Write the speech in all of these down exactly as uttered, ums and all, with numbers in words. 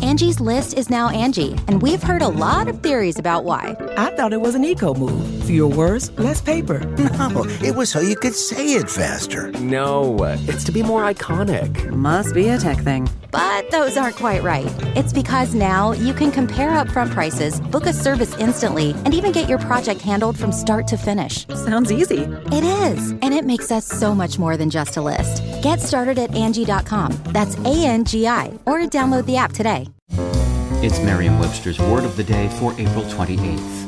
Angie's List is now Angie, and we've heard a lot of theories about why. I thought it was an eco move. Fewer words, less paper. No, it was so you could say it faster. No, it's to be more iconic. Must be a tech thing. But those aren't quite right. It's because now you can compare upfront prices, book a service instantly, and even get your project handled from start to finish. Sounds easy. It is, and it makes us so much more than just a list. Get started at Angie dot com. That's A N G I, or download the app today. It's Merriam-Webster's Word of the Day for April twenty-eighth.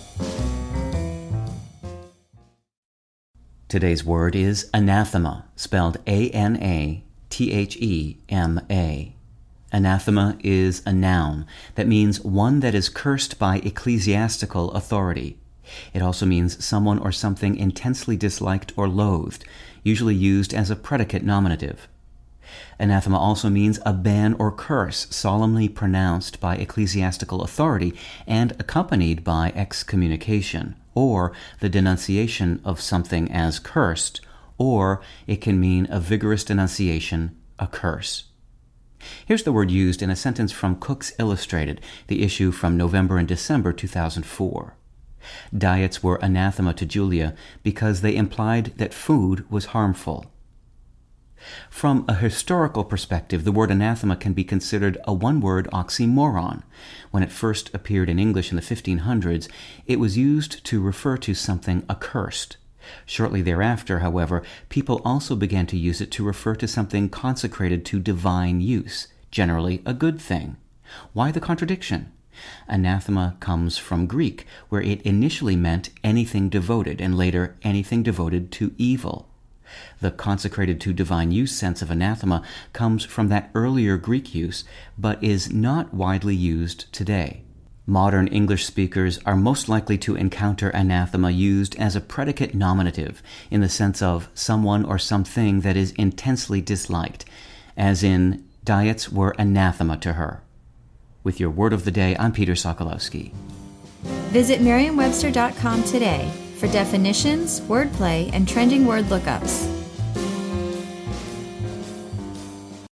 Today's word is anathema, spelled A N A T H E M A. Anathema is a noun that means one that is cursed by ecclesiastical authority. It also means someone or something intensely disliked or loathed, usually used as a predicate nominative. Anathema also means a ban or curse solemnly pronounced by ecclesiastical authority and accompanied by excommunication, or the denunciation of something as cursed, or it can mean a vigorous denunciation, a curse. Here's the word used in a sentence from Cook's Illustrated, the issue from November and December two thousand four. Diets were anathema to Julia because they implied that food was harmful. From a historical perspective, the word anathema can be considered a one-word oxymoron. When it first appeared in English in the fifteen hundreds, it was used to refer to something accursed. Shortly thereafter, however, people also began to use it to refer to something consecrated to divine use, generally a good thing. Why the contradiction? Anathema comes from Greek, where it initially meant anything devoted, and later anything devoted to evil. The consecrated to divine use sense of anathema comes from that earlier Greek use, but is not widely used today. Modern English speakers are most likely to encounter anathema used as a predicate nominative, in the sense of someone or something that is intensely disliked, as in, diets were anathema to her. With your Word of the Day, I'm Peter Sokolowski. Visit Merriam Webster dot com today for definitions, wordplay, and trending word lookups.